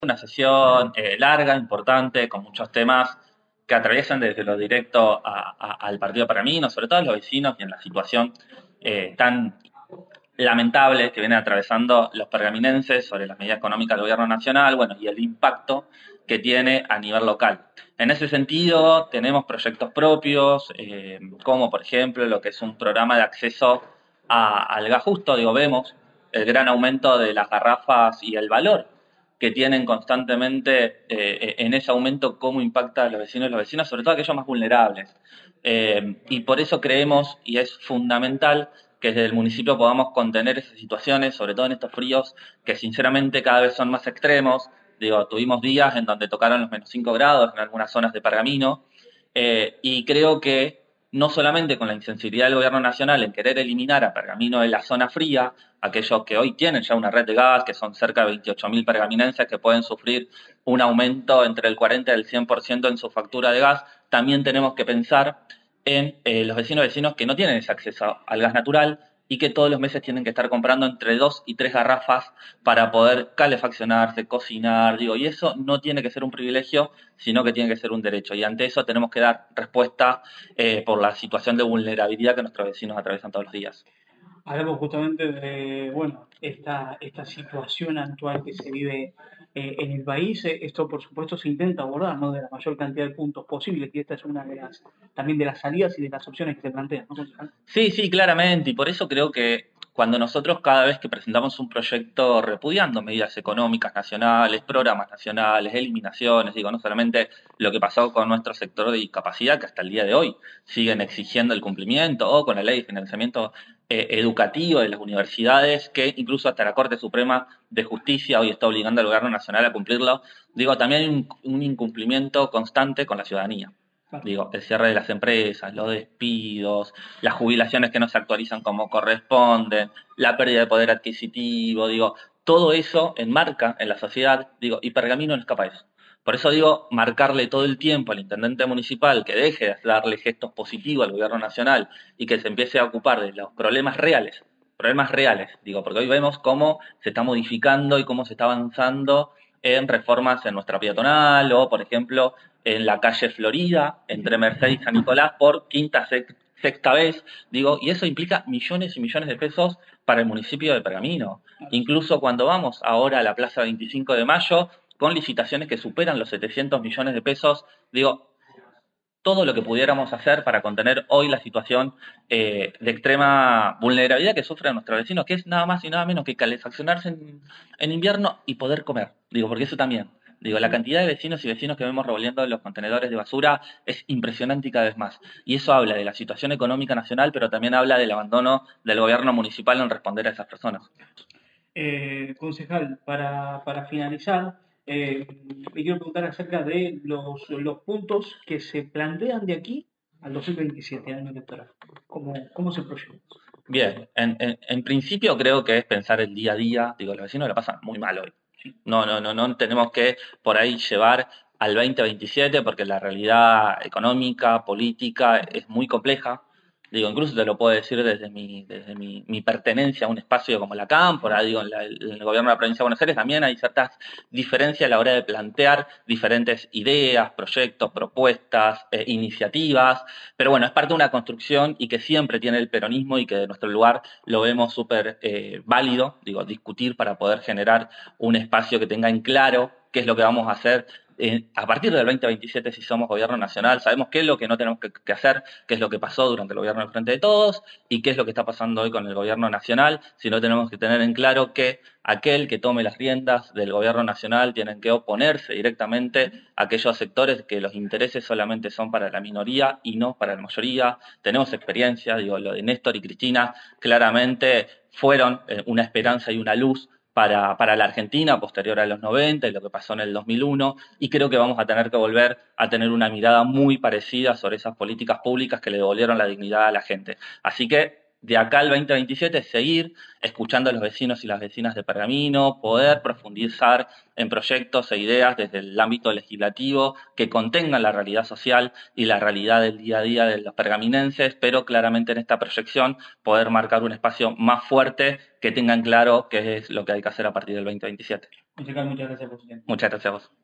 Una sesión larga, importante, con muchos temas que atraviesan desde lo directo al partido Pergamino, sobre todo a los vecinos y en la situación tan lamentable que vienen atravesando los pergaminenses sobre las medidas económicas del gobierno nacional, bueno, y el impacto que tiene a nivel local. En ese sentido, tenemos proyectos propios, como por ejemplo lo que es un programa de acceso al gas justo, digo, vemos el gran aumento de las garrafas y el valor que tienen constantemente en ese aumento, cómo impacta a los vecinos y las vecinas, sobre todo aquellos más vulnerables. Y por eso creemos, y es fundamental, que desde el municipio podamos contener esas situaciones, sobre todo en estos fríos que sinceramente cada vez son más extremos. Digo, tuvimos días en donde tocaron los -5 grados en algunas zonas de Pergamino, y creo que no solamente con la insensibilidad del gobierno nacional en querer eliminar a Pergamino de la zona fría, aquellos que hoy tienen ya una red de gas, que son cerca de 28.000 pergaminenses que pueden sufrir un aumento entre el 40 y el 100% en su factura de gas, también tenemos que pensar en los vecinos que no tienen ese acceso al gas natural y que todos los meses tienen que estar comprando entre 2 y 3 garrafas para poder calefaccionarse, cocinar, digo, y eso no tiene que ser un privilegio, sino que tiene que ser un derecho. Y ante eso tenemos que dar respuesta por la situación de vulnerabilidad que nuestros vecinos atraviesan todos los días. Hablamos justamente de, bueno, esta situación actual que se vive en el país. Esto, por supuesto, se intenta abordar, ¿no? De la mayor cantidad de puntos posibles, y esta es una de las, también de las salidas y de las opciones que se plantean, ¿no, concejal? Sí, sí, claramente, y por eso creo que cuando nosotros cada vez que presentamos un proyecto repudiando medidas económicas nacionales, programas nacionales, eliminaciones, digo, no solamente lo que pasó con nuestro sector de discapacidad, que hasta el día de hoy siguen exigiendo el cumplimiento, o con la ley de financiamiento educativo de las universidades, que incluso hasta la Corte Suprema de Justicia hoy está obligando al gobierno nacional a cumplirlo, digo, también hay un incumplimiento constante con la ciudadanía. Claro. Digo, el cierre de las empresas, los despidos, las jubilaciones que no se actualizan como corresponden, la pérdida de poder adquisitivo, digo, todo eso enmarca en la sociedad, digo, y Pergamino no escapa de eso. Por eso digo, marcarle todo el tiempo al intendente municipal que deje de darle gestos positivos al gobierno nacional y que se empiece a ocupar de los problemas reales, digo, porque hoy vemos cómo se está modificando y cómo se está avanzando en reformas en nuestra peatonal o, por ejemplo, en la calle Florida, entre Merced y San Nicolás, por quinta, sexta vez, digo, y eso implica millones y millones de pesos para el municipio de Pergamino. Incluso cuando vamos ahora a la Plaza 25 de Mayo, con licitaciones que superan los 700 millones de pesos, digo, todo lo que pudiéramos hacer para contener hoy la situación de extrema vulnerabilidad que sufren nuestros vecinos, que es nada más y nada menos que calefaccionarse en invierno y poder comer. Digo, porque eso también. Digo, la cantidad de vecinos y vecinos que vemos revolviendo en los contenedores de basura es impresionante y cada vez más. Y eso habla de la situación económica nacional, pero también habla del abandono del gobierno municipal en responder a esas personas. Concejal, para finalizar, me quiero preguntar acerca de los puntos que se plantean de aquí al 2027, año electoral. ¿Cómo se proyecta? Bien, en principio creo que es pensar el día a día. Digo, los vecinos la pasan muy mal hoy. No tenemos que por ahí llevar al 2027 porque la realidad económica, política es muy compleja. Digo, incluso te lo puedo decir desde mi pertenencia a un espacio como la Cámpora, digo, en el gobierno de la provincia de Buenos Aires también hay ciertas diferencias a la hora de plantear diferentes ideas, proyectos, propuestas, iniciativas, pero bueno, es parte de una construcción y que siempre tiene el peronismo y que de nuestro lugar lo vemos súper válido, digo, discutir para poder generar un espacio que tenga en claro qué es lo que vamos a hacer a partir del 2027 si somos gobierno nacional. Sabemos qué es lo que no tenemos que hacer, qué es lo que pasó durante el gobierno del Frente de Todos y qué es lo que está pasando hoy con el gobierno nacional, sino tenemos que tener en claro que aquel que tome las riendas del gobierno nacional tienen que oponerse directamente a aquellos sectores que los intereses solamente son para la minoría y no para la mayoría. Tenemos experiencia, digo, lo de Néstor y Cristina claramente fueron una esperanza y una luz para la Argentina posterior a los 90 y lo que pasó en el 2001, y creo que vamos a tener que volver a tener una mirada muy parecida sobre esas políticas públicas que le devolvieron la dignidad a la gente. Así que de acá al 2027 seguir escuchando a los vecinos y las vecinas de Pergamino, poder profundizar en proyectos e ideas desde el ámbito legislativo que contengan la realidad social y la realidad del día a día de los pergaminenses, pero claramente en esta proyección poder marcar un espacio más fuerte que tengan claro qué es lo que hay que hacer a partir del 2027. Muchas gracias por su tiempo. Muchas gracias a vos.